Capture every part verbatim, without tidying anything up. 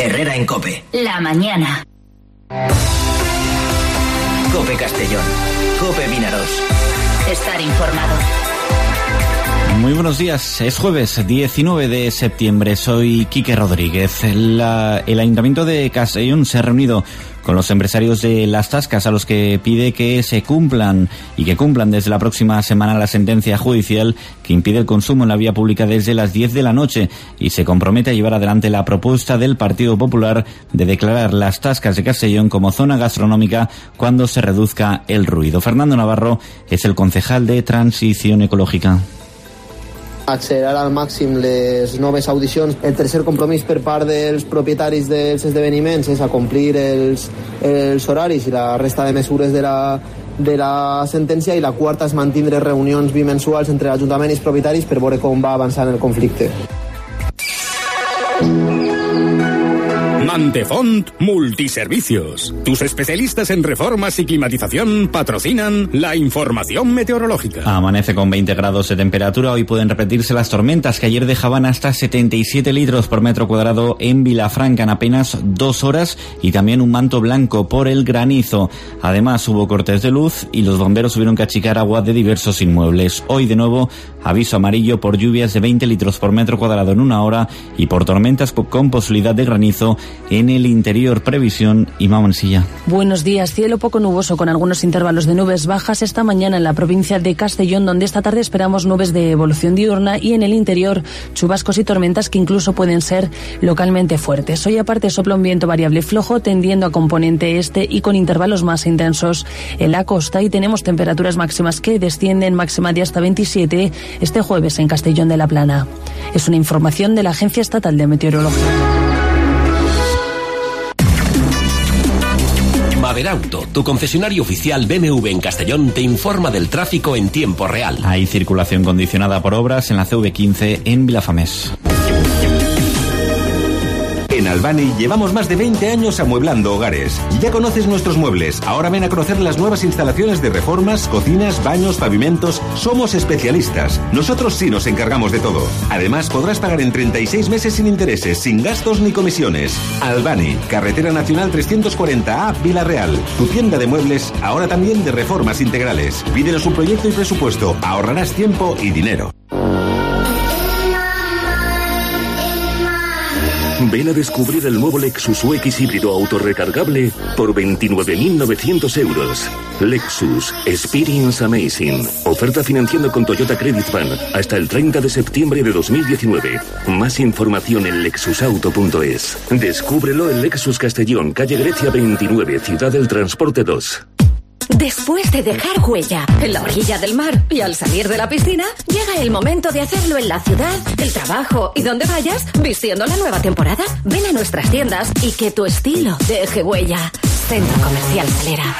Herrera en COPE. La mañana. COPE Castellón. COPE Vinaros. Estar informado. Muy buenos días, es jueves diecinueve de septiembre, soy Quique Rodríguez. La, el Ayuntamiento de Castellón se ha reunido con los empresarios de Las Tascas, a los que pide que se cumplan y que cumplan desde la próxima semana la sentencia judicial que impide el consumo en la vía pública desde las diez de la noche, y se compromete a llevar adelante la propuesta del Partido Popular de declarar Las Tascas de Castellón como zona gastronómica cuando se reduzca el ruido. Fernando Navarro es el concejal de Transición Ecológica. Accelerar al màxim les noves audicions. El tercer compromís per part dels propietaris dels esdeveniments és acomplir els, els horaris i la resta de mesures de la, de la sentència, i la quarta és mantindre reunions bimensuals entre l'Ajuntament i els propietaris per veure com va avançant el conflicte. Mantefont Multiservicios. Tus especialistas en reformas y climatización patrocinan la información meteorológica. Amanece con veinte grados de temperatura. Hoy pueden repetirse las tormentas que ayer dejaban hasta setenta y siete litros por metro cuadrado en Vilafranca en apenas dos horas, y también un manto blanco por el granizo. Además hubo cortes de luz y los bomberos tuvieron que achicar agua de diversos inmuebles. Hoy de nuevo aviso amarillo por lluvias de veinte litros por metro cuadrado en una hora y por tormentas con posibilidad de granizo en el interior. Previsión, Ima Mansilla. Buenos días. Cielo poco nuboso con algunos intervalos de nubes bajas esta mañana en la provincia de Castellón, donde esta tarde esperamos nubes de evolución diurna, y en el interior chubascos y tormentas que incluso pueden ser localmente fuertes. Hoy aparte sopla un viento variable flojo tendiendo a componente este y con intervalos más intensos en la costa, y tenemos temperaturas máximas que descienden, máxima de hasta veintisiete este jueves en Castellón de la Plana. Es una información de la Agencia Estatal de Meteorología. Maderauto, tu concesionario oficial B M W en Castellón, te informa del tráfico en tiempo real. Hay circulación condicionada por obras en la C V quince en Vilafamés. En Albani llevamos más de veinte años amueblando hogares. Ya conoces nuestros muebles. Ahora ven a conocer las nuevas instalaciones de reformas, cocinas, baños, pavimentos. Somos especialistas. Nosotros sí nos encargamos de todo. Además, podrás pagar en treinta y seis meses sin intereses, sin gastos ni comisiones. Albani, Carretera Nacional trescientos cuarenta A, Vila-real. Tu tienda de muebles, ahora también de reformas integrales. Pídenos un proyecto y presupuesto. Ahorrarás tiempo y dinero. Ven a descubrir el nuevo Lexus U X híbrido autorrecargable por veintinueve mil novecientos euros. Lexus Experience Amazing. Oferta financiando con Toyota Credit Bank hasta el treinta de septiembre de dos mil diecinueve. Más información en lexusauto punto es. Descúbrelo en Lexus Castellón, calle Grecia veintinueve, Ciudad del Transporte dos. Después de dejar huella en la orilla del mar y al salir de la piscina, llega el momento de hacerlo en la ciudad, el trabajo y donde vayas, vistiendo la nueva temporada. Ven a nuestras tiendas y que tu estilo deje huella. Centro Comercial Salera.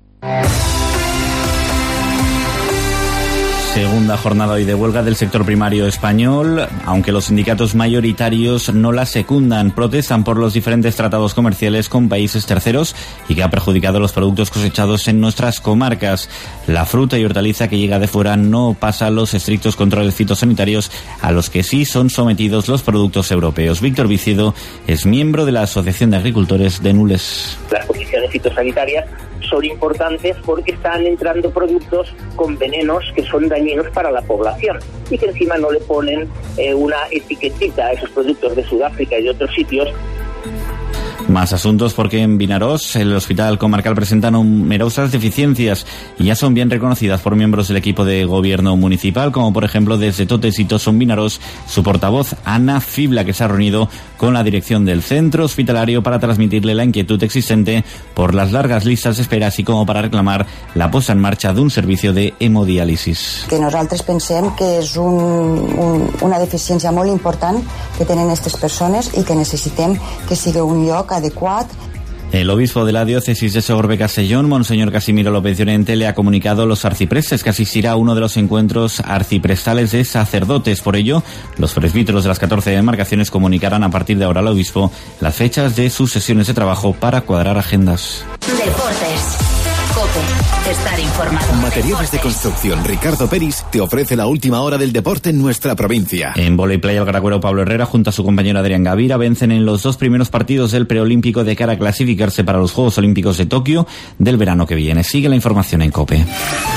Segunda jornada hoy de huelga del sector primario español, aunque los sindicatos mayoritarios no la secundan. Protestan por los diferentes tratados comerciales con países terceros y que ha perjudicado los productos cosechados en nuestras comarcas. La fruta y hortaliza que llega de fuera no pasa los estrictos controles fitosanitarios a los que sí son sometidos los productos europeos. Víctor Vicido es miembro de la Asociación de Agricultores de Nules. Las condiciones fitosanitarias son importantes porque están entrando productos con venenos que son dañinos para la población y que encima no le ponen eh, una etiquetita a esos productos de Sudáfrica y de otros sitios. Más asuntos porque en Vinarós el hospital comarcal presenta numerosas deficiencias y ya son bien reconocidas por miembros del equipo de gobierno municipal, como por ejemplo desde Totes y Toson Vinarós, su portavoz Ana Fibla, que se ha reunido con la dirección del centro hospitalario para transmitirle la inquietud existente por las largas listas de espera, así como para reclamar la puesta en marcha de un servicio de hemodiàlisis. Que nosaltres pensem que és un, un, una deficiència molt important que tenen aquestes persones i que necessitem que sigui un lloc adecuat. El obispo de la diócesis de Segorbe-Castellón, Monseñor Casimiro López Llorente, le ha comunicado a los arciprestes que asistirá a uno de los encuentros arciprestales de sacerdotes. Por ello, los presbíteros de las catorce demarcaciones comunicarán a partir de ahora al obispo las fechas de sus sesiones de trabajo para cuadrar agendas. Deportes. COPE. Estar informado. Materiales de construcción Ricardo Peris te ofrece la última hora del deporte en nuestra provincia. En vóley playa, el garacuero Pablo Herrera junto a su compañero Adrián Gavira vencen en los dos primeros partidos del preolímpico de cara a clasificarse para los Juegos Olímpicos de Tokio del verano que viene. Sigue la información en COPE.